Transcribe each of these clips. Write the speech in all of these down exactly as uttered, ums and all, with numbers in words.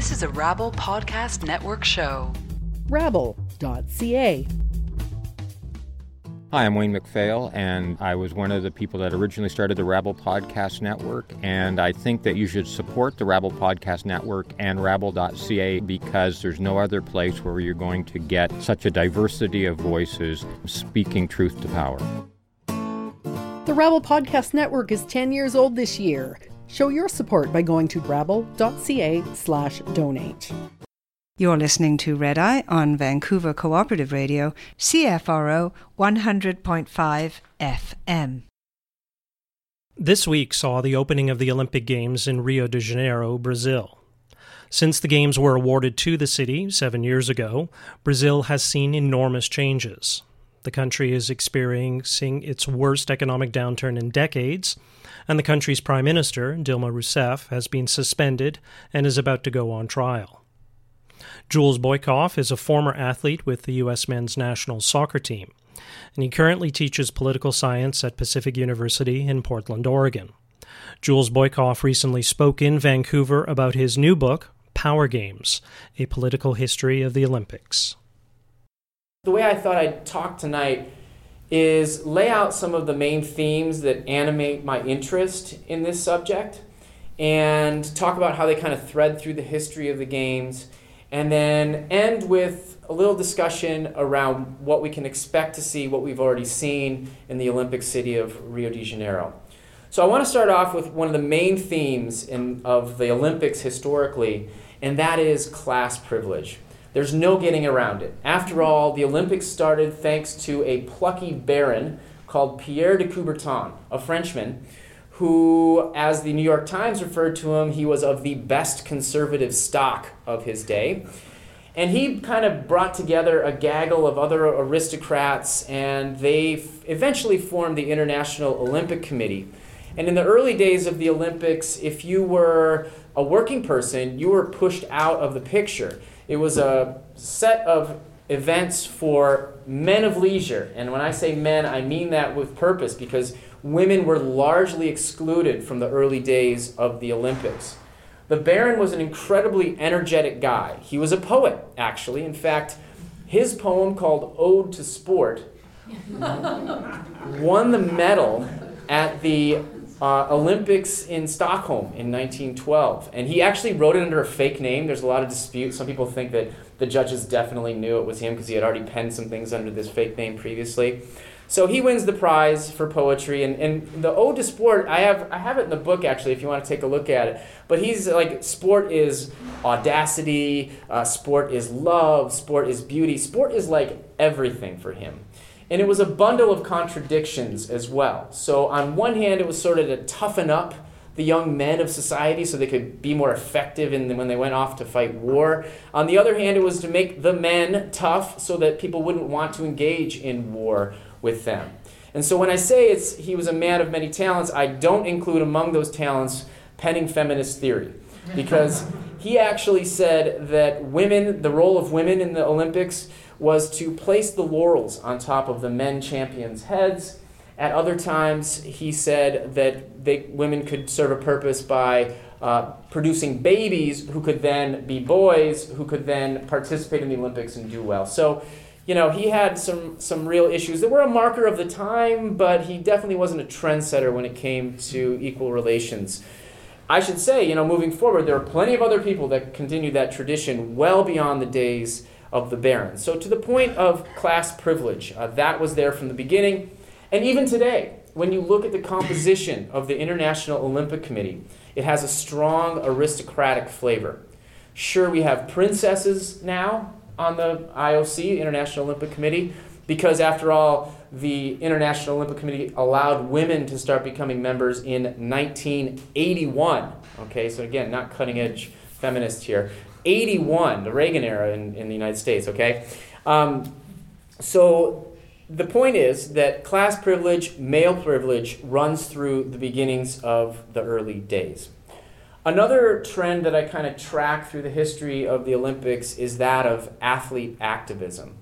This is a Rabble Podcast Network show. rabble dot c a. Hi, I'm Wayne MacPhail, and I was one of the people that originally started the Rabble Podcast Network, and I think that you should support the Rabble Podcast Network and rabble dot c a because there's no other place where you're going to get such a diversity of voices speaking truth to power. The Rabble Podcast Network is ten years old this year. Show your support by going to rabble dot c a slash donate. You're listening to Red Eye on Vancouver Cooperative Radio, C F R O one hundred point five F M. This week saw the opening of the Olympic Games in Rio de Janeiro, Brazil. Since the Games were awarded to the city seven years ago, Brazil has seen enormous changes. The country is experiencing its worst economic downturn in decades, and the country's Prime Minister, Dilma Rousseff, has been suspended and is about to go on trial. Jules Boykoff is a former athlete with the U S men's national soccer team, and he currently teaches political science at Pacific University in Portland, Oregon. Jules Boykoff recently spoke in Vancouver about his new book, Power Games, A Political History of the Olympics. The way I thought I'd talk tonight is lay out some of the main themes that animate my interest in this subject and talk about how they kind of thread through the history of the Games, and then end with a little discussion around what we can expect to see, what we've already seen in the Olympic city of Rio de Janeiro. So I want to start off with one of the main themes in, of the Olympics historically, and that is class privilege. There's no getting around it. After all, the Olympics started thanks to a plucky baron called Pierre de Coubertin, a Frenchman, who, as the New York Times referred to him, he was of the best conservative stock of his day. And he kind of brought together a gaggle of other aristocrats, and they f- eventually formed the International Olympic Committee. And in the early days of the Olympics, if you were a working person, you were pushed out of the picture. It was a set of events for men of leisure. And when I say men, I mean that with purpose, because women were largely excluded from the early days of the Olympics. The Baron was an incredibly energetic guy. He was a poet, actually. In fact, his poem called Ode to Sport won the medal at the uh, Olympics in Stockholm in nineteen twelve. And he actually wrote it under a fake name. There's a lot of dispute. Some people think that the judges definitely knew it was him because he had already penned some things under this fake name previously. So he wins the prize for poetry, and, and the Ode to Sport, I have I have it in the book, actually, if you want to take a look at it. But he's like, sport is audacity, uh, sport is love, sport is beauty. Sport is like everything for him. And it was a bundle of contradictions as well. So on one hand, it was sort of to toughen up the young men of society so they could be more effective in the, when they went off to fight war. On the other hand, it was to make the men tough so that people wouldn't want to engage in war with them. And so when I say it's he was a man of many talents, I don't include among those talents penning feminist theory, because he actually said that women, the role of women in the Olympics was to place the laurels on top of the men champions' heads. At other times, he said that they, women could serve a purpose by uh, producing babies who could then be boys, who could then participate in the Olympics and do well. So, you know, he had some, some real issues that were a marker of the time, but he definitely wasn't a trendsetter when it came to equal relations. I should say, you know, moving forward, there are plenty of other people that continue that tradition well beyond the days of the barons. So to the point of class privilege, uh, that was there from the beginning. And even today, when you look at the composition of the International Olympic Committee, it has a strong aristocratic flavor. Sure, we have princesses now on the I O C, International Olympic Committee, because after all, the International Olympic Committee allowed women to start becoming members in nineteen eighty-one. Okay, so again, not cutting-edge feminist here. eighty-one, the Reagan era in, in the United States, okay? Um, so the point is that class privilege, male privilege, runs through the beginnings of the early days. Another trend that I kind of track through the history of the Olympics is that of athlete activism.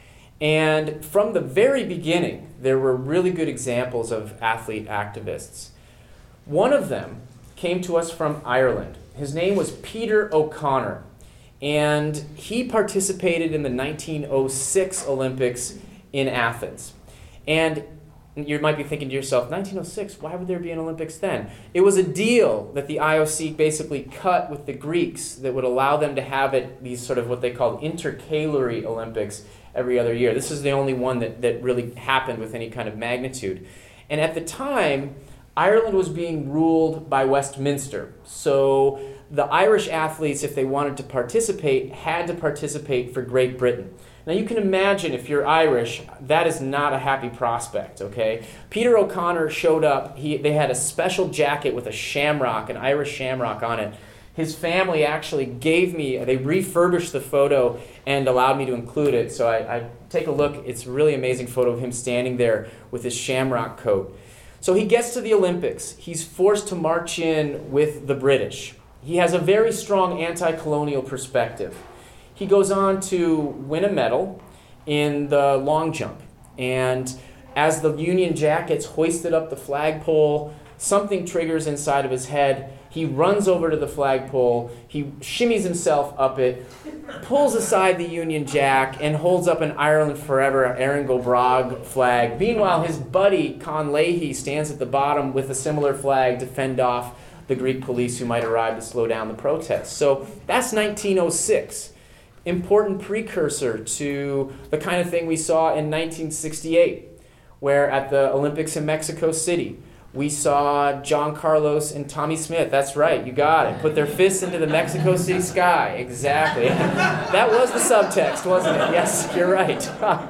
And from the very beginning, there were really good examples of athlete activists. One of them came to us from Ireland. His name was Peter O'Connor. And he participated in the nineteen oh six Olympics in Athens. And you might be thinking to yourself, nineteen oh six, why would there be an Olympics then? It was a deal that the I O C basically cut with the Greeks that would allow them to have it, these sort of what they called intercalary Olympics every other year. This is the only one that, that really happened with any kind of magnitude. And at the time, Ireland was being ruled by Westminster. So the Irish athletes, if they wanted to participate, had to participate for Great Britain. Now you can imagine if you're Irish, that is not a happy prospect, okay? Peter O'Connor showed up. He, they had a special jacket with a shamrock, an Irish shamrock on it. His family actually gave me, they refurbished the photo and allowed me to include it. So I, I take a look. It's a really amazing photo of him standing there with his shamrock coat. So he gets to the Olympics. He's forced to march in with the British. He has a very strong anti-colonial perspective. He goes on to win a medal in the long jump. And as the Union Jack gets hoisted up the flagpole, something triggers inside of his head. He runs over to the flagpole. He shimmies himself up it, pulls aside the Union Jack, and holds up an Ireland Forever Erin go Bragh flag. Meanwhile, his buddy, Con Leahy, stands at the bottom with a similar flag to fend off the Greek police who might arrive to slow down the protests. So that's nineteen oh six. Important precursor to the kind of thing we saw in nineteen sixty-eight, where at the Olympics in Mexico City, we saw John Carlos and Tommy Smith. That's right, you got it. Put their fists into the Mexico City sky. Exactly. That was the subtext, wasn't it? Yes, you're right.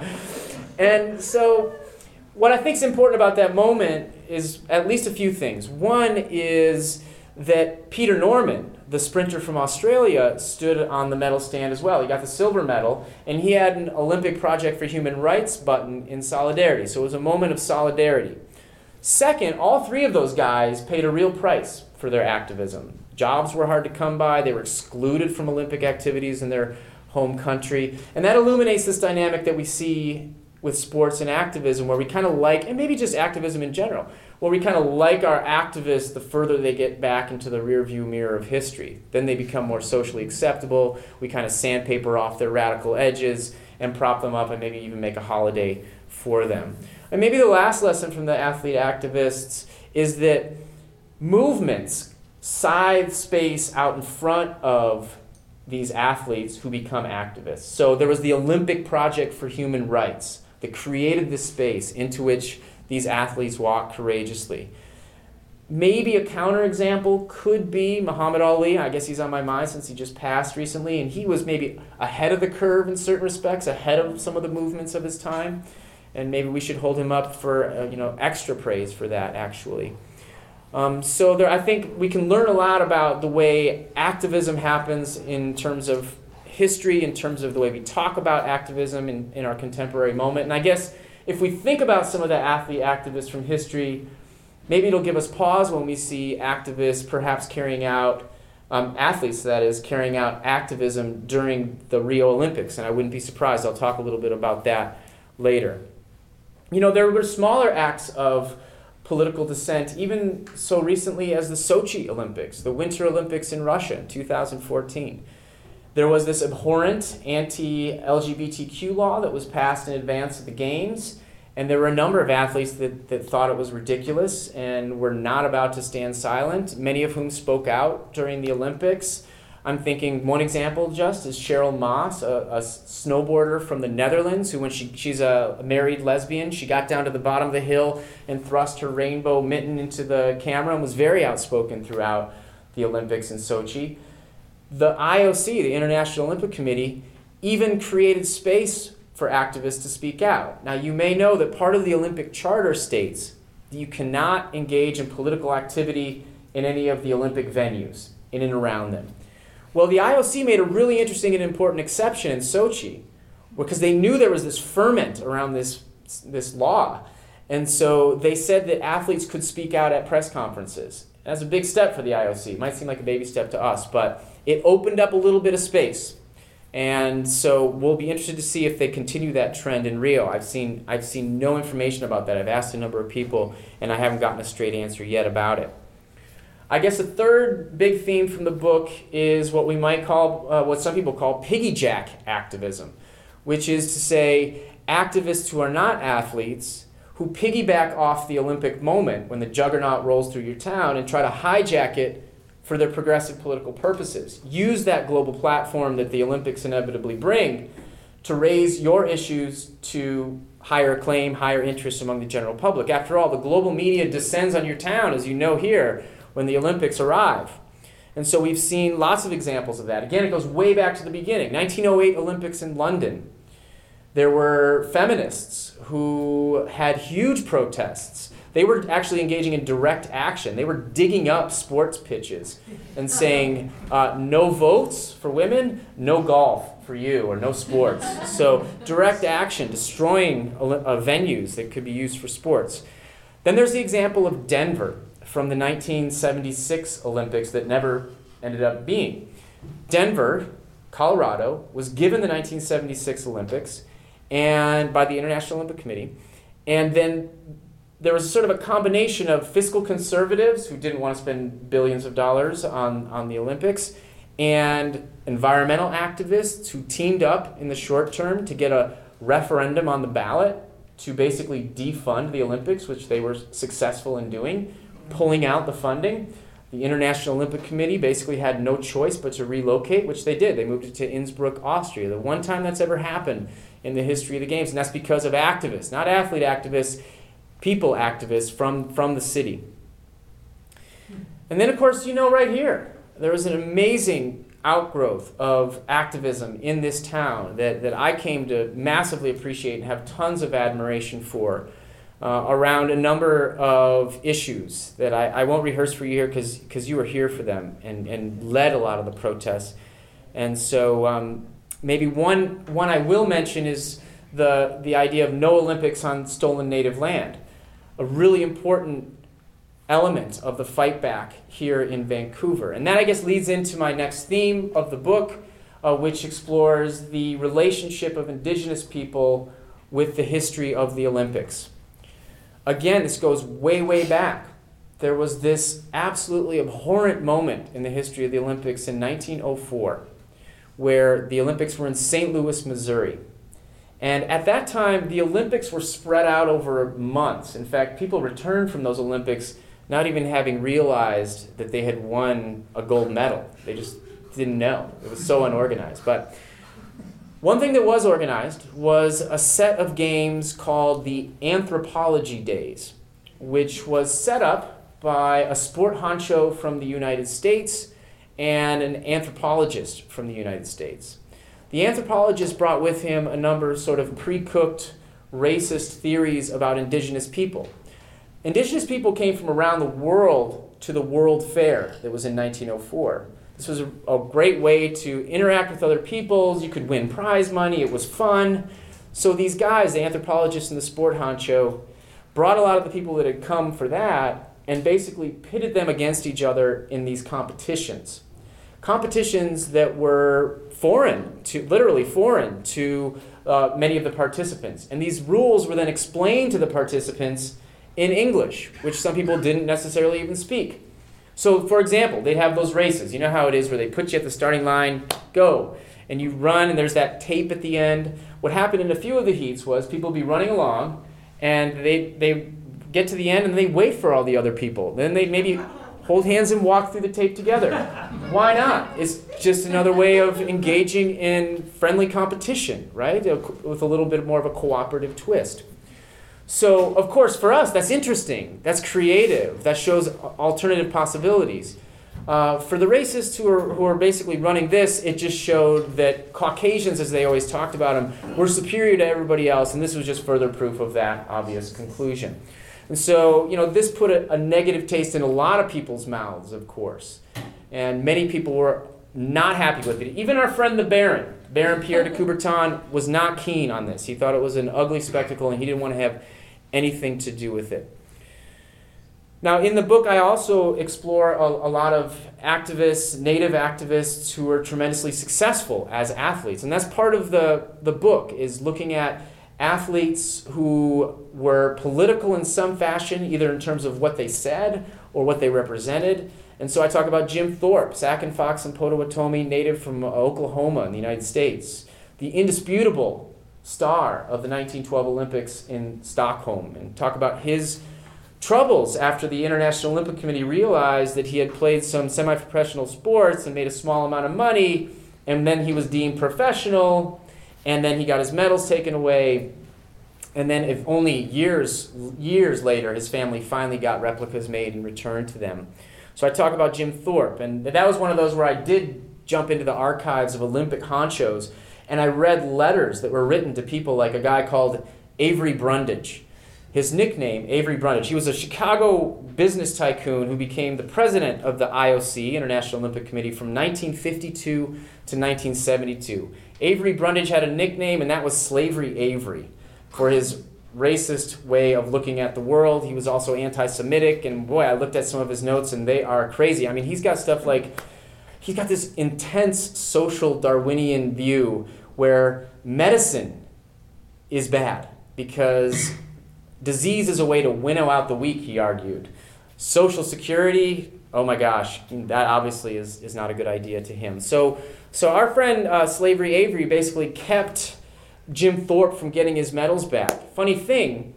And so what I think is important about that moment is at least a few things. One is that Peter Norman, the sprinter from Australia, stood on the medal stand as well. He got the silver medal, and he had an Olympic Project for Human Rights button in solidarity. So it was a moment of solidarity. Second, all three of those guys paid a real price for their activism. Jobs were hard to come by. They were excluded from Olympic activities in their home country. And that illuminates this dynamic that we see with sports and activism, where we kind of like, and maybe just activism in general, where we kind of like our activists the further they get back into the rearview mirror of history. Then they become more socially acceptable. We kind of sandpaper off their radical edges and prop them up and maybe even make a holiday for them. And maybe the last lesson from the athlete activists is that movements scythe space out in front of these athletes who become activists. So there was the Olympic Project for Human Rights that created this space into which these athletes walk courageously. Maybe a counterexample could be Muhammad Ali. I guess he's on my mind since he just passed recently, and he was maybe ahead of the curve in certain respects, ahead of some of the movements of his time. And maybe we should hold him up for uh, you know extra praise for that, actually. Um, so there, I think we can learn a lot about the way activism happens in terms of history, in terms of the way we talk about activism in, in our contemporary moment. And I guess if we think about some of the athlete activists from history, maybe it'll give us pause when we see activists perhaps carrying out, um, athletes that is, carrying out activism during the Rio Olympics. And I wouldn't be surprised. I'll talk a little bit about that later. You know, there were smaller acts of political dissent, even so recently as the Sochi Olympics, the Winter Olympics in Russia in two thousand fourteen. There was this abhorrent anti-L G B T Q law that was passed in advance of the Games, and there were a number of athletes that, that thought it was ridiculous and were not about to stand silent, many of whom spoke out during the Olympics. I'm thinking one example just is Cheryl Maas, a, a snowboarder from the Netherlands, who when she she's a married lesbian, she got down to the bottom of the hill and thrust her rainbow mitten into the camera and was very outspoken throughout the Olympics in Sochi. The I O C, the International Olympic Committee, even created space for activists to speak out. Now, you may know that part of the Olympic Charter states that you cannot engage in political activity in any of the Olympic venues, in and around them. Well, the I O C made a really interesting and important exception in Sochi because they knew there was this ferment around this, this law. And so they said that athletes could speak out at press conferences. That's a big step for the I O C. It might seem like a baby step to us, but it opened up a little bit of space. And so we'll be interested to see if they continue that trend in Rio. I've seen, I've seen no information about that. I've asked a number of people, and I haven't gotten a straight answer yet about it. I guess the third big theme from the book is what we might call, uh, what some people call piggy jack activism, which is to say activists who are not athletes who piggyback off the Olympic moment when the juggernaut rolls through your town and try to hijack it for their progressive political purposes. Use that global platform that the Olympics inevitably bring to raise your issues to higher acclaim, higher interest among the general public. After all, the global media descends on your town, as you know here, when the Olympics arrive. And so we've seen lots of examples of that. Again, it goes way back to the beginning. nineteen oh eight Olympics in London. There were feminists who had huge protests. They were actually engaging in direct action. They were digging up sports pitches and saying, uh, no votes for women, no golf for you, or no sports. So direct action, destroying uh, venues that could be used for sports. Then there's the example of Denver from the nineteen seventy-six Olympics that never ended up being. Denver, Colorado, was given the nineteen seventy-six Olympics and by the International Olympic Committee, and then there was sort of a combination of fiscal conservatives who didn't want to spend billions of dollars on, on the Olympics and environmental activists who teamed up in the short term to get a referendum on the ballot to basically defund the Olympics, which they were successful in doing, pulling out the funding. The International Olympic Committee basically had no choice but to relocate, which they did. They moved it to Innsbruck, Austria, the one time that's ever happened in the history of the Games, and that's because of activists, not athlete activists, people activists from, from the city. And then, of course, you know right here, there was an amazing outgrowth of activism in this town that, that I came to massively appreciate and have tons of admiration for uh, around a number of issues that I, I won't rehearse for you here because because you were here for them and, and led a lot of the protests. And so um, maybe one one I will mention is the the idea of no Olympics on stolen native land. A really important element of the fight back here in Vancouver. And that, I guess, leads into my next theme of the book, uh, which explores the relationship of Indigenous people with the history of the Olympics. Again, this goes way, way back. There was this absolutely abhorrent moment in the history of the Olympics in nineteen oh four, where the Olympics were in Saint Louis, Missouri. And at that time, the Olympics were spread out over months. In fact, people returned from those Olympics not even having realized that they had won a gold medal. They just didn't know. It was so unorganized. But one thing that was organized was a set of games called the Anthropology Days, which was set up by a sport honcho from the United States and an anthropologist from the United States. The anthropologist brought with him a number of sort of pre-cooked racist theories about Indigenous people. Indigenous people came from around the world to the World Fair that was in nineteen oh four. This was a, a great way to interact with other peoples. You could win prize money. It was fun. So these guys, the anthropologist and the sport honcho, brought a lot of the people that had come for that and basically pitted them against each other in these competitions. Competitions that were foreign, to literally foreign to uh, many of the participants. And these rules were then explained to the participants in English, which some people didn't necessarily even speak. So, for example, they'd have those races. You know how it is where they put you at the starting line, go, and you run, and there's that tape at the end. What happened in a few of the heats was people would be running along, and they they get to the end, and they wait for all the other people. Then they maybe hold hands and walk through the tape together. Why not? It's just another way of engaging in friendly competition, right? With a little bit more of a cooperative twist. So, of course, for us, that's interesting. That's creative. That shows alternative possibilities. Uh, for the racists who are who are basically running this, it just showed that Caucasians, as they always talked about them, were superior to everybody else, and this was just further proof of that obvious conclusion. And so, you know, this put a, a negative taste in a lot of people's mouths, of course. And many people were not happy with it. Even our friend the Baron, Baron Pierre de Coubertin, was not keen on this. He thought it was an ugly spectacle, and he didn't want to have anything to do with it. Now, in the book, I also explore a, a lot of activists, native activists, who are tremendously successful as athletes. And that's part of the, the book, is looking at athletes who were political in some fashion, either in terms of what they said or what they represented, And so I talk about Jim Thorpe, Sac and Fox and Potawatomi native from Oklahoma in the United States, the indisputable star of the nineteen twelve Olympics in Stockholm, and talk about his troubles after the International Olympic Committee realized that he had played some semi-professional sports and made a small amount of money, and then he was deemed professional, and then he got his medals taken away, and then if only years years later his family finally got replicas made and returned to them. So I talk about Jim Thorpe, and that was one of those where I did jump into the archives of Olympic honchos, and I read letters that were written to people like a guy called Avery Brundage. His nickname, Avery Brundage, he was a Chicago business tycoon who became the president of the I O C, International Olympic Committee, from nineteen fifty-two to nineteen seventy-two. Avery Brundage had a nickname, and that was Slavery Avery, for his racist way of looking at the world. He was also anti-Semitic, and boy, I looked at some of his notes, and they are crazy. I mean, he's got stuff like, he's got this intense social Darwinian view where medicine is bad because disease is a way to winnow out the weak, he argued. Social security, oh my gosh, that obviously is, is not a good idea to him. So so our friend uh, Slavery Avery basically kept Jim Thorpe from getting his medals back. Funny thing,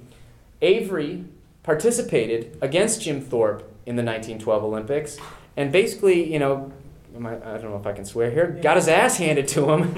Avery participated against Jim Thorpe in the nineteen twelve Olympics, and basically, you know, I don't know if I can swear here, got his ass handed to him,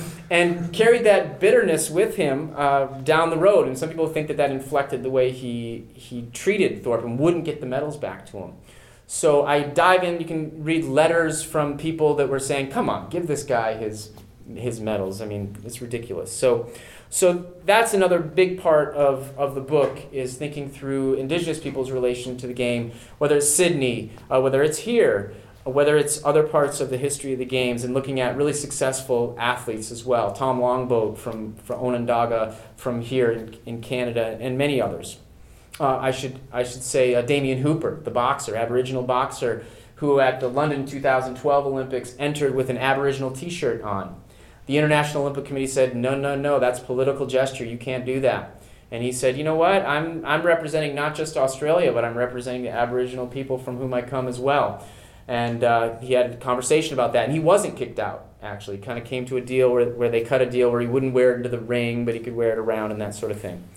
and carried that bitterness with him uh, down the road. And some people think that that inflected the way he he treated Thorpe and wouldn't get the medals back to him. So I dive in. You can read letters from people that were saying, "Come on, give this guy his his medals." I mean, it's ridiculous. So, so that's another big part of, of the book, is thinking through Indigenous people's relation to the game, whether it's Sydney, uh, whether it's here, whether it's other parts of the history of the games, and looking at really successful athletes as well. Tom Longboat from, from Onondaga from here in, in Canada, and many others. Uh, I should I should say uh, Damien Hooper, the boxer, Aboriginal boxer, who at the London two thousand twelve Olympics entered with an Aboriginal t-shirt on. The International Olympic Committee said, no, no, no, that's political gesture, you can't do that. And he said, you know what, I'm I'm representing not just Australia, but I'm representing the Aboriginal people from whom I come as well. And uh, he had a conversation about that, and he wasn't kicked out, actually. He kind of came to a deal where, where they cut a deal where he wouldn't wear it into the ring, but he could wear it around and that sort of thing.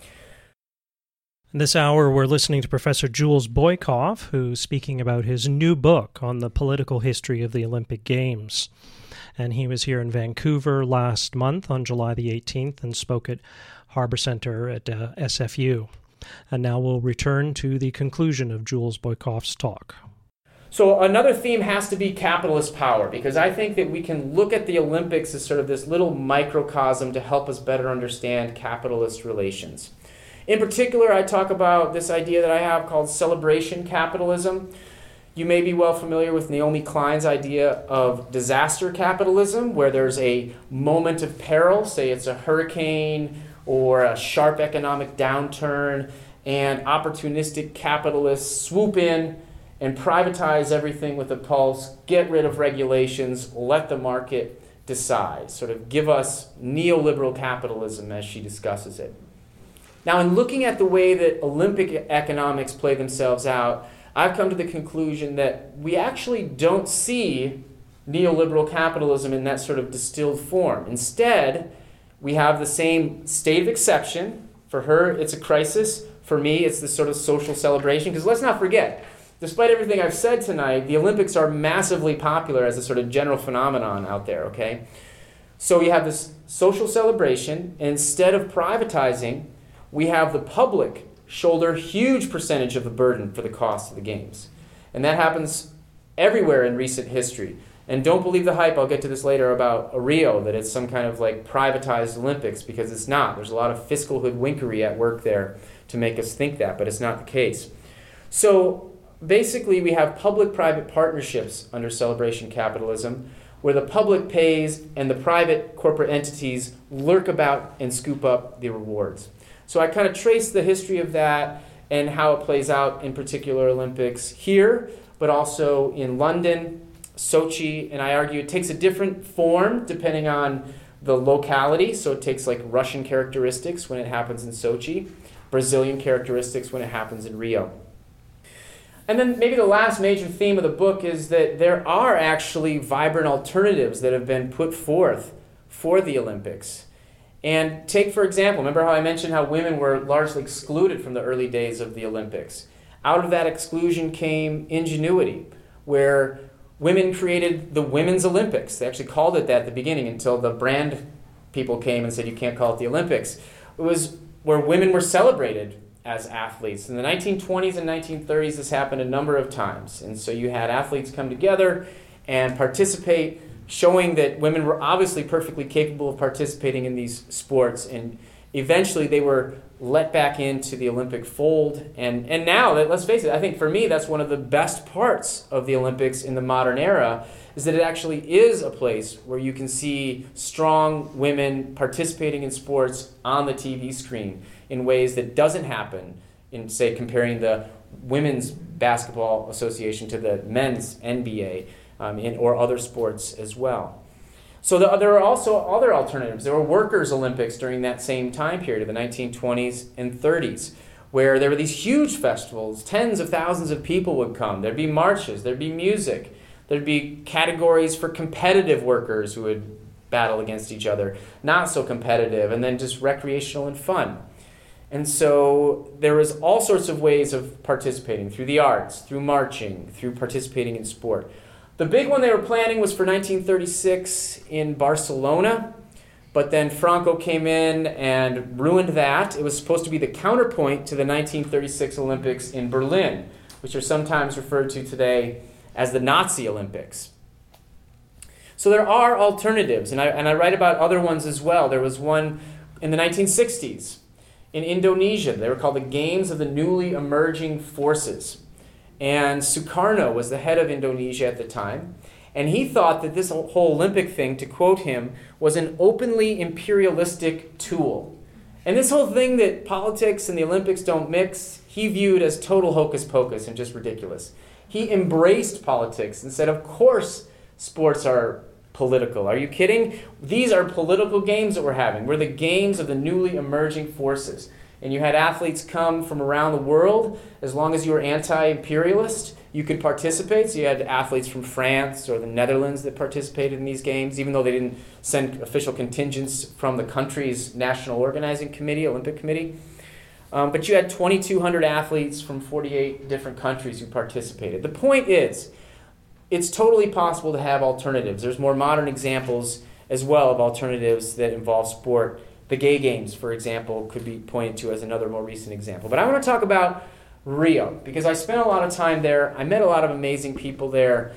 This hour, we're listening to Professor Jules Boykoff, who's speaking about his new book on the political history of the Olympic Games. And he was here in Vancouver last month on July the eighteenth and spoke at Harbor Center at uh, S F U. And now we'll return to the conclusion of Jules Boykoff's talk. So another theme has to be capitalist power, because I think that we can look at the Olympics as sort of this little microcosm to help us better understand capitalist relations. In particular, I talk about this idea that I have called celebration capitalism. You may be well familiar with Naomi Klein's idea of disaster capitalism, where there's a moment of peril, say it's a hurricane or a sharp economic downturn, and opportunistic capitalists swoop in and privatize everything with a pulse, get rid of regulations, let the market decide, sort of give us neoliberal capitalism as she discusses it. Now, in looking at the way that Olympic economics play themselves out, I've come to the conclusion that we actually don't see neoliberal capitalism in that sort of distilled form. Instead, we have the same state of exception. For her, it's a crisis. For me, it's this sort of social celebration. Because let's not forget, despite everything I've said tonight, the Olympics are massively popular as a sort of general phenomenon out there, okay? So we have this social celebration, and instead of privatizing, we have the public shoulder a huge percentage of the burden for the cost of the games. And that happens everywhere in recent history. And don't believe the hype, I'll get to this later, about Rio, that it's some kind of like privatized Olympics, because it's not. There's a lot of fiscal hoodwinkery at work there to make us think that, but it's not the case. So basically we have public-private partnerships under celebration capitalism, where the public pays and the private corporate entities lurk about and scoop up the rewards. So I kind of trace the history of that and how it plays out in particular Olympics here, but also in London, Sochi, and I argue it takes a different form depending on the locality. So it takes like Russian characteristics when it happens in Sochi, Brazilian characteristics when it happens in Rio. And then maybe the last major theme of the book is that there are actually vibrant alternatives that have been put forth for the Olympics. And take, for example, remember how I mentioned how women were largely excluded from the early days of the Olympics? Out of that exclusion came ingenuity, where women created the Women's Olympics. They actually called it that at the beginning until the brand people came and said you can't call it the Olympics. It was where women were celebrated as athletes. In the nineteen twenties and nineteen thirties, this happened a number of times. And so you had athletes come together and participate, showing that women were obviously perfectly capable of participating in these sports. And eventually they were let back into the Olympic fold. And, and now, let's face it, I think for me that's one of the best parts of the Olympics in the modern era, is that it actually is a place where you can see strong women participating in sports on the T V screen in ways that doesn't happen in, say, comparing the Women's Basketball Association to the men's N B A um, in, or other sports as well. So the, there are also other alternatives. There were Workers' Olympics during that same time period of the nineteen twenties and thirties, where there were these huge festivals. Tens of thousands of people would come. There'd be marches. There'd be music. There'd be categories for competitive workers who would battle against each other, not so competitive, and then just recreational and fun. And so there was all sorts of ways of participating, through the arts, through marching, through participating in sport. The big one they were planning was for nineteen thirty-six in Barcelona, but then Franco came in and ruined that. It was supposed to be the counterpoint to the nineteen thirty-six Olympics in Berlin, which are sometimes referred to today as the Nazi Olympics. So there are alternatives, and I, and I write about other ones as well. There was one in the nineteen sixties in Indonesia. They were called the Games of the Newly Emerging Forces. And Sukarno was the head of Indonesia at the time, and he thought that this whole Olympic thing, to quote him, was an openly imperialistic tool. And this whole thing that politics and the Olympics don't mix, he viewed as total hocus pocus and just ridiculous. He embraced politics and said, of course sports are political. Are you kidding? These are political games that we're having. We're the games of the newly emerging forces. And you had athletes come from around the world. As long as you were anti-imperialist, you could participate. So you had athletes from France or the Netherlands that participated in these games, even though they didn't send official contingents from the country's national organizing committee, Olympic committee. Um, but you had twenty-two hundred athletes from forty-eight different countries who participated. The point is, it's totally possible to have alternatives. There's more modern examples as well of alternatives that involve sport. The Gay Games, for example, could be pointed to as another more recent example. But I want to talk about Rio, because I spent a lot of time there. I met a lot of amazing people there.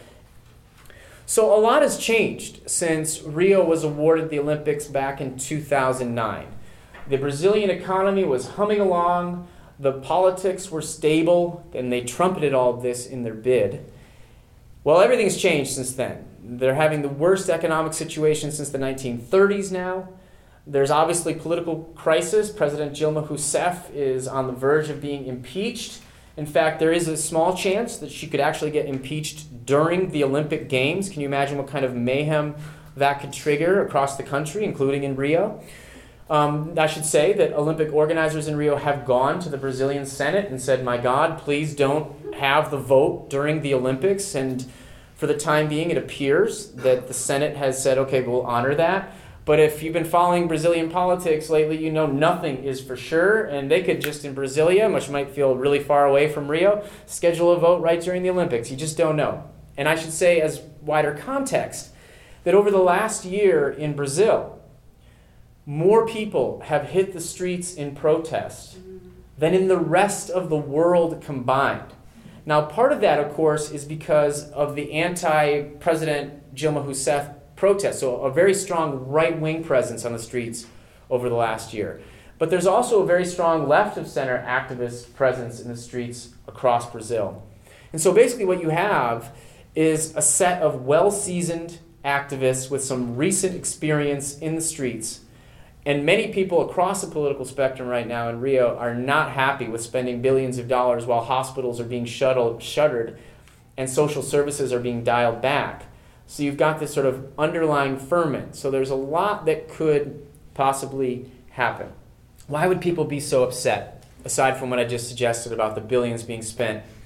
So a lot has changed since Rio was awarded the Olympics back in two thousand nine. The Brazilian economy was humming along. The politics were stable, and they trumpeted all of this in their bid. Well, everything's changed since then. They're having the worst economic situation since the nineteen thirties now. There's obviously political crisis. President Dilma Rousseff is on the verge of being impeached. In fact, there is a small chance that she could actually get impeached during the Olympic Games. Can you imagine what kind of mayhem that could trigger across the country, including in Rio? Um, I should say that Olympic organizers in Rio have gone to the Brazilian Senate and said, my God, please don't have the vote during the Olympics. And for the time being, it appears that the Senate has said, okay, we'll honor that. But if you've been following Brazilian politics lately, you know nothing is for sure. And they could just in Brasilia, which might feel really far away from Rio, schedule a vote right during the Olympics. You just don't know. And I should say, as wider context, that over the last year in Brazil, more people have hit the streets in protest than in the rest of the world combined. Now, part of that, of course, is because of the anti-President Dilma Rousseff protests, so a very strong right-wing presence on the streets over the last year. But there's also a very strong left-of-center activist presence in the streets across Brazil. And so basically what you have is a set of well-seasoned activists with some recent experience in the streets. And many people across the political spectrum right now in Rio are not happy with spending billions of dollars while hospitals are being shuttled, shuttered and social services are being dialed back. So you've got this sort of underlying ferment. So there's a lot that could possibly happen. Why would people be so upset, aside from what I just suggested about the billions being spent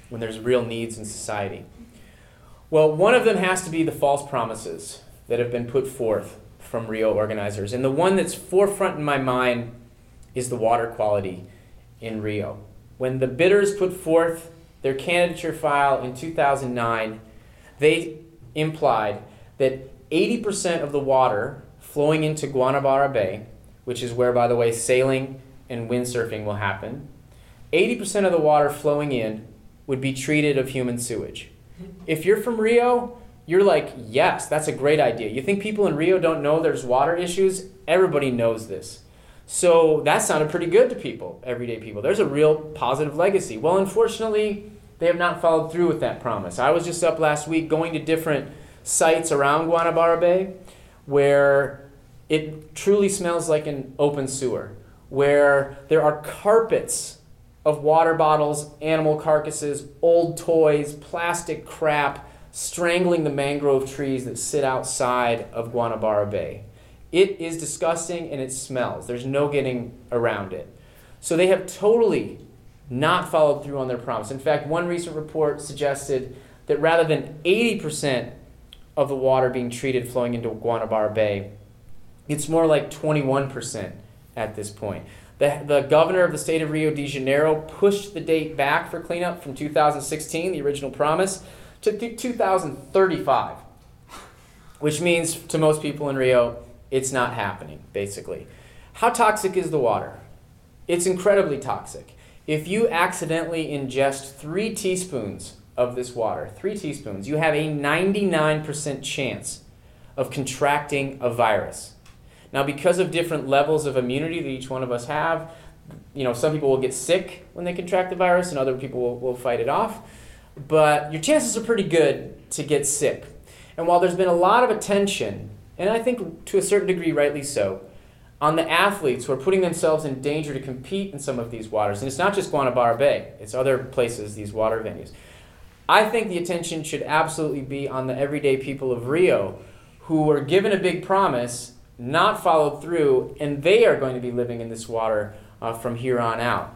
when there's real needs in society? Well, one of them has to be the false promises that have been put forth from Rio organizers. And the one that's forefront in my mind is the water quality in Rio. When the bidders put forth their candidature file in two thousand nine, they implied that eighty percent of the water flowing into Guanabara Bay, which is where, by the way, sailing and windsurfing will happen, eighty percent of the water flowing in would be treated of human sewage. If you're from Rio, you're like, yes, that's a great idea. You think people in Rio don't know there's water issues? Everybody knows this. So that sounded pretty good to people, everyday people. There's a real positive legacy. Well, unfortunately, they have not followed through with that promise. I was just up last week going to different sites around Guanabara Bay where it truly smells like an open sewer, where there are carpets of water bottles, animal carcasses, old toys, plastic crap, strangling the mangrove trees that sit outside of Guanabara Bay. It is disgusting and it smells. There's no getting around it. So they have totally not followed through on their promise. In fact, one recent report suggested that rather than eighty percent of the water being treated flowing into Guanabara Bay, it's more like twenty-one percent at this point. The, the governor of the state of Rio de Janeiro pushed the date back for cleanup from two thousand sixteen, the original promise, to th- two thousand thirty-five, which means to most people in Rio, it's not happening, basically. How toxic is the water? It's incredibly toxic. If you accidentally ingest three teaspoons of this water, three teaspoons, you have a ninety-nine percent chance of contracting a virus. Now, because of different levels of immunity that each one of us have, you know, some people will get sick when they contract the virus and other people will, will fight it off. But your chances are pretty good to get sick. And while there's been a lot of attention, and I think to a certain degree rightly so, on the athletes who are putting themselves in danger to compete in some of these waters, and it's not just Guanabara Bay, it's other places, these water venues, I think the attention should absolutely be on the everyday people of Rio who were given a big promise, not followed through, and they are going to be living in this water uh, from here on out.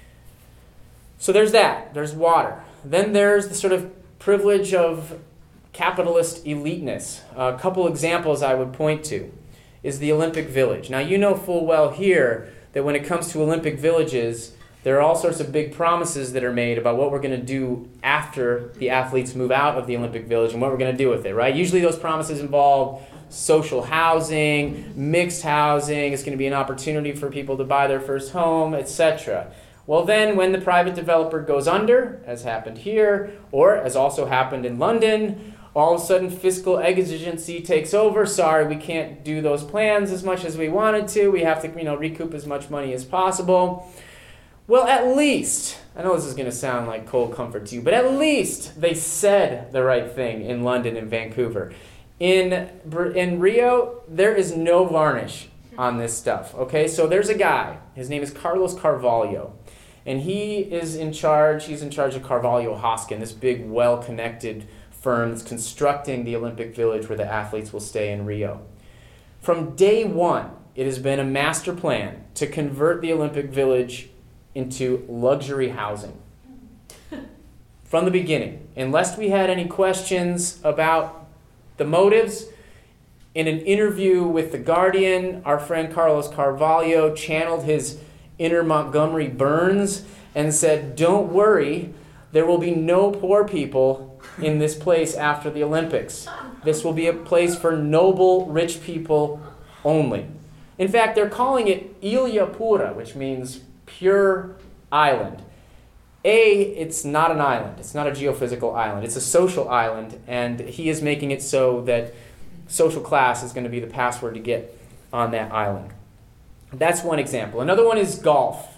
So there's that. There's water. Then there's the sort of privilege of capitalist eliteness. A couple examples I would point to is the Olympic Village. Now, you know full well here that when it comes to Olympic villages, there are all sorts of big promises that are made about what we're going to do after the athletes move out of the Olympic Village and what we're going to do with it, right? Usually those promises involve social housing, mixed housing. It's going to be an opportunity for people to buy their first home, et cetera. Well, then when the private developer goes under, as happened here, or as also happened in London, all of a sudden fiscal exigency takes over. Sorry, we can't do those plans as much as we wanted to. We have to, you know, recoup as much money as possible. Well, at least, I know this is going to sound like cold comfort to you, but at least they said the right thing in London and Vancouver. In in Rio, there is no varnish on this stuff, okay? So there's a guy, his name is Carlos Carvalho, and he is in charge, he's in charge of Carvalho Hoskin, this big, well-connected firm that's constructing the Olympic Village where the athletes will stay in Rio. From day one, it has been a master plan to convert the Olympic Village into luxury housing. From the beginning, unless we had any questions about the motives, in an interview with The Guardian, our friend Carlos Carvalho channeled his inner Montgomery Burns and said, don't worry, there will be no poor people in this place after the Olympics. This will be a place for noble, rich people only. In fact, they're calling it Ilha Pura, which means pure island. A, it's not an island. It's not a geophysical island. It's a social island, and he is making it so that social class is going to be the password to get on that island. That's one example. Another one is golf.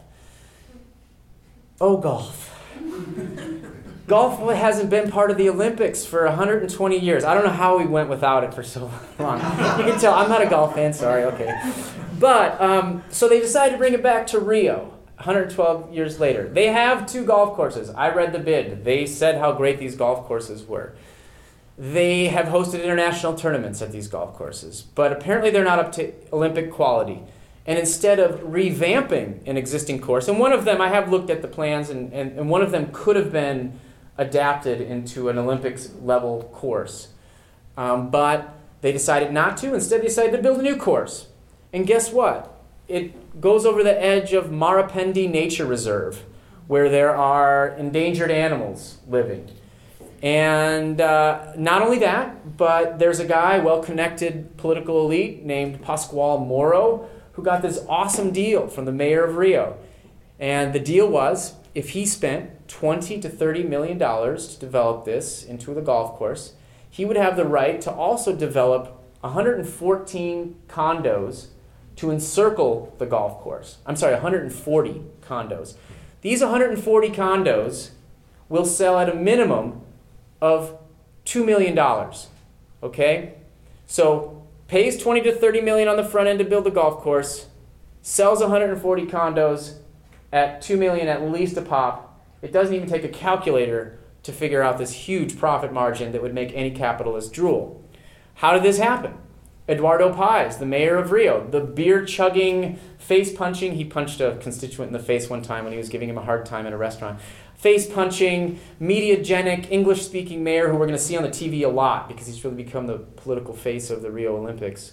Oh, golf. Golf hasn't been part of the Olympics for one hundred twenty years. I don't know how we went without it for so long. You can tell, I'm not a golf fan, sorry, okay. But, um, so they decided to bring it back to Rio. one hundred twelve years later. They have two golf courses. I read the bid. They said how great these golf courses were. They have hosted international tournaments at these golf courses, but apparently they're not up to Olympic quality. And instead of revamping an existing course, and one of them, I have looked at the plans, and, and, and one of them could have been adapted into an Olympics level course. Um, but they decided not to. Instead, they decided to build a new course. And guess what? It goes over the edge of Marapendi Nature Reserve, where there are endangered animals living. And uh, not only that, but there's a guy, well-connected political elite named Pascual Moro, who got this awesome deal from the mayor of Rio. And the deal was, if he spent twenty to thirty million dollars to develop this into the golf course, he would have the right to also develop one hundred fourteen condos to encircle the golf course. I'm sorry, one hundred forty condos. These one hundred forty condos will sell at a minimum of two million dollars, okay? So pays twenty to thirty million on the front end to build the golf course, sells one hundred forty condos at two million at least a pop. It doesn't even take a calculator to figure out this huge profit margin that would make any capitalist drool. How did this happen? Eduardo Paes, the mayor of Rio, the beer-chugging, face-punching, he punched a constituent in the face one time when he was giving him a hard time at a restaurant, face-punching, mediagenic, English-speaking mayor who we're going to see on the T V a lot because he's really become the political face of the Rio Olympics.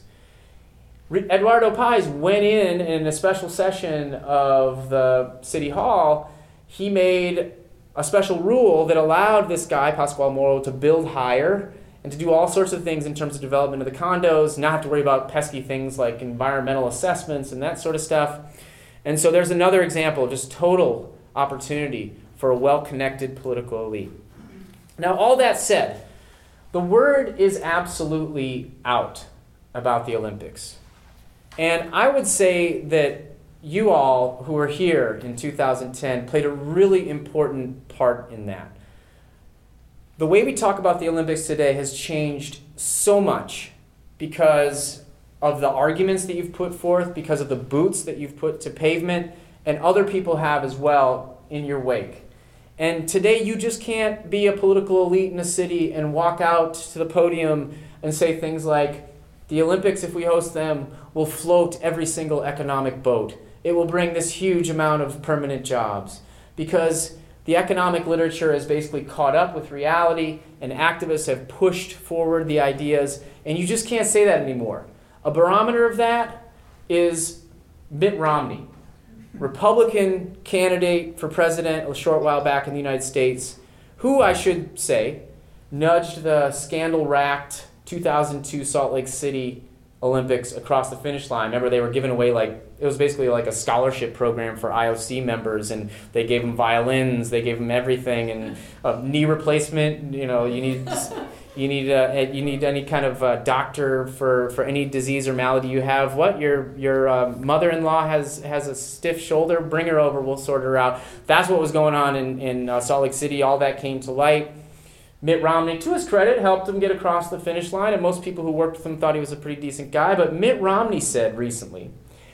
Eduardo Paes went in in a special session of the City Hall. He made a special rule that allowed this guy, Pascual Moro, to build higher and to do all sorts of things in terms of development of the condos, not have to worry about pesky things like environmental assessments and that sort of stuff. And so there's another example of just total opportunity for a well-connected political elite. Now, all that said, the word is absolutely out about the Olympics. And I would say that you all who were here in two thousand ten played a really important part in that. The way we talk about the Olympics today has changed so much because of the arguments that you've put forth, because of the boots that you've put to pavement, and other people have as well in your wake. And today you just can't be a political elite in a city and walk out to the podium and say things like, the Olympics, if we host them, will float every single economic boat. It will bring this huge amount of permanent jobs. Because the economic literature has basically caught up with reality, and activists have pushed forward the ideas, and you just can't say that anymore. A barometer of that is Mitt Romney, Republican candidate for president a short while back in the United States, who, I should say, nudged the scandal-racked two thousand two Salt Lake City Olympics across the finish line. Remember, they were giving away, like, it was basically like a scholarship program for I O C members, and they gave them violins, they gave them everything, and uh, knee replacement. You know, you need you need uh, you need any kind of uh, doctor for, for any disease or malady you have. What your your uh, mother-in-law has has a stiff shoulder? Bring her over. We'll sort her out. That's what was going on in in uh, Salt Lake City. All that came to light. Mitt Romney, to his credit, helped him get across the finish line, and most people who worked with him thought he was a pretty decent guy. But Mitt Romney said recently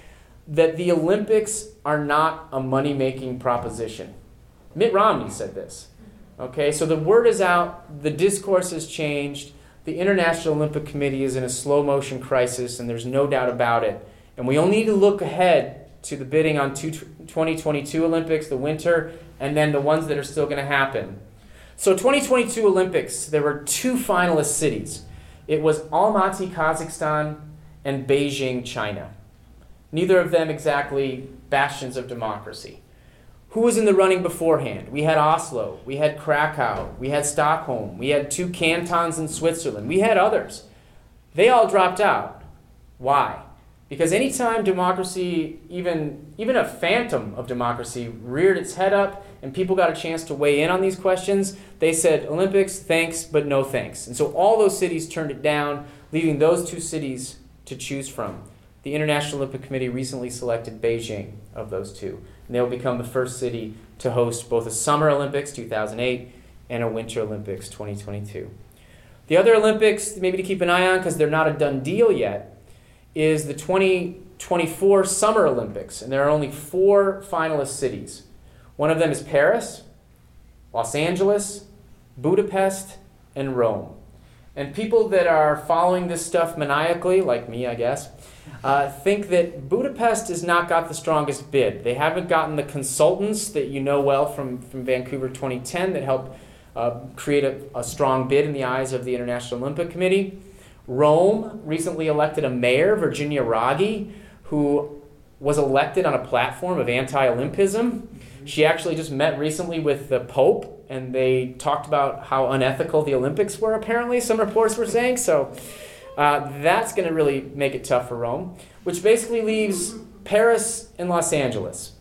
that the Olympics are not a money-making proposition. Mitt Romney said this. Okay, so the word is out, the discourse has changed, the International Olympic Committee is in a slow-motion crisis, and there's no doubt about it. And we only need to look ahead to the bidding on twenty twenty-two Olympics, the winter, and then the ones that are still going to happen. So twenty twenty-two Olympics, there were two finalist cities. It was Almaty, Kazakhstan, and Beijing, China. Neither of them exactly bastions of democracy. Who was in the running beforehand? We had Oslo, we had Krakow, we had Stockholm, we had two cantons in Switzerland, we had others. They all dropped out. Why? Because anytime democracy, even, even a phantom of democracy, reared its head up and people got a chance to weigh in on these questions, they said, Olympics, thanks, but no thanks. And so all those cities turned it down, leaving those two cities to choose from. The International Olympic Committee recently selected Beijing of those two. And they will become the first city to host both a Summer Olympics, two thousand eight, and a Winter Olympics, twenty twenty-two. The other Olympics, maybe to keep an eye on because they're not a done deal yet, is the twenty twenty-four Summer Olympics, and there are only four finalist cities. One of them is Paris, Los Angeles, Budapest, and Rome. And people that are following this stuff maniacally, like me, I guess, uh, think that Budapest has not got the strongest bid. They haven't gotten the consultants that you know well from, from Vancouver twenty ten that helped uh, create a, a strong bid in the eyes of the International Olympic Committee. Rome recently elected a mayor, Virginia Raggi, who was elected on a platform of anti-Olympism. She actually just met recently with the Pope, and they talked about how unethical the Olympics were, apparently, some reports were saying. So uh, that's going to really make it tough for Rome, which basically leaves Paris and Los Angeles.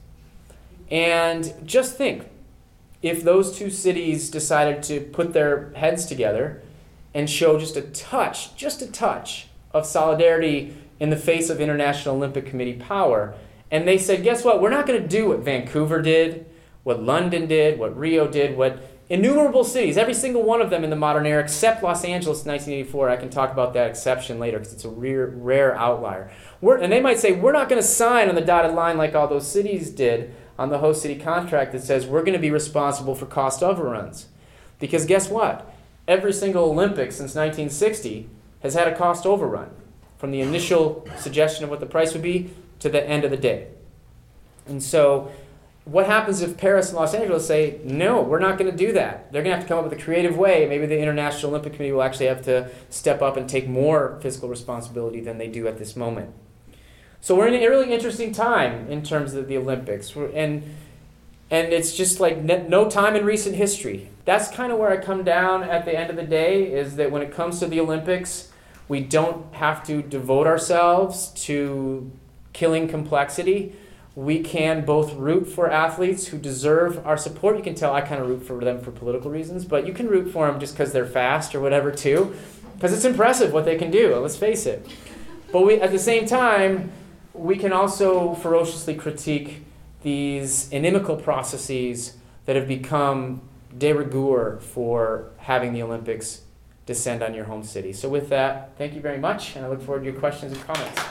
And just think, if those two cities decided to put their heads together and show just a touch, just a touch of solidarity in the face of International Olympic Committee power, and they said, guess what, we're not going to do what Vancouver did, what London did, what Rio did, what innumerable cities, every single one of them in the modern era, except Los Angeles in nineteen eighty-four. I can talk about that exception later because it's a rare, rare outlier. We're, and they might say, we're not going to sign on the dotted line like all those cities did on the host city contract that says we're going to be responsible for cost overruns. Because guess what? Every single Olympics since nineteen sixty has had a cost overrun, from the initial suggestion of what the price would be to the end of the day. And so what happens if Paris and Los Angeles say, no, we're not going to do that? They're going to have to come up with a creative way. Maybe the International Olympic Committee will actually have to step up and take more fiscal responsibility than they do at this moment. So we're in a really interesting time in terms of the Olympics. We're, and and it's just like no time in recent history. That's kind of where I come down at the end of the day, is that when it comes to the Olympics, we don't have to devote ourselves to killing complexity. We can both root for athletes who deserve our support. You can tell I kind of root for them for political reasons, but you can root for them just because they're fast or whatever too, because it's impressive what they can do, let's face it. But we, at the same time, we can also ferociously critique these inimical processes that have become de rigueur for having the Olympics descend on your home city. So with that, thank you very much, and I look forward to your questions and comments.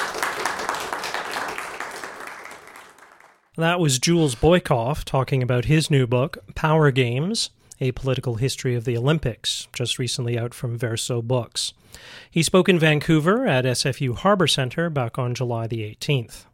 That was Jules Boykoff talking about his new book, Power Games, A Political History of the Olympics, just recently out from Verso Books. He spoke in Vancouver at S F U Harbour Centre back on July the eighteenth.